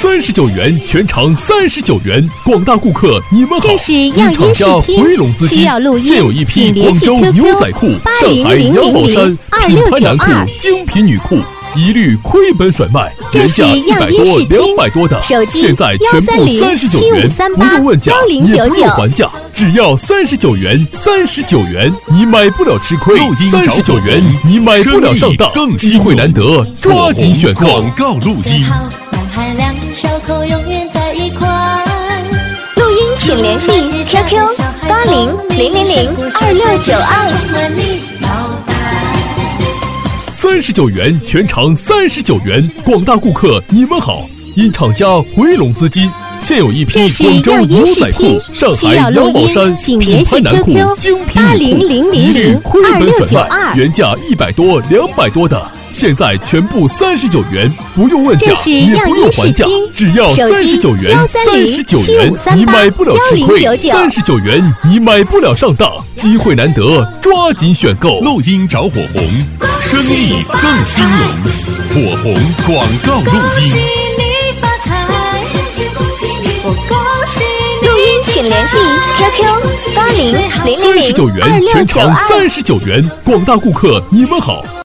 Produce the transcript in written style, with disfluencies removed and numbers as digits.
39元，全场39元，广大顾客你们好！ 这是样因厂家回笼资金，现有一批广州牛仔裤、上海羊毛衫、品牌男裤、精品女裤。一律亏本甩卖，原价100多、200多的，现在全部39元，不用问价，也不用还价，只要39元，39元，你买不了吃亏，39元你买不了上当，机会难得，抓紧选购。 广告录音。 录音请联系 QQ8000026992。 39元，全场39元，广大顾客你们好！因厂家回笼资金，现有一批广州牛仔裤、上海羊毛衫、品牌男裤、精品女裤，一律亏本甩卖，原价100多、200多的，现在全部39元，不用问价，也不用还价，只要39元，39元，你买不了吃亏，39元你买不了上当，机会难得，抓紧选购。 录音找火红，生意更兴隆，火红广告录音。 录音请联系 QQ8000026992。 39元，全场39元，广大顾客你们好！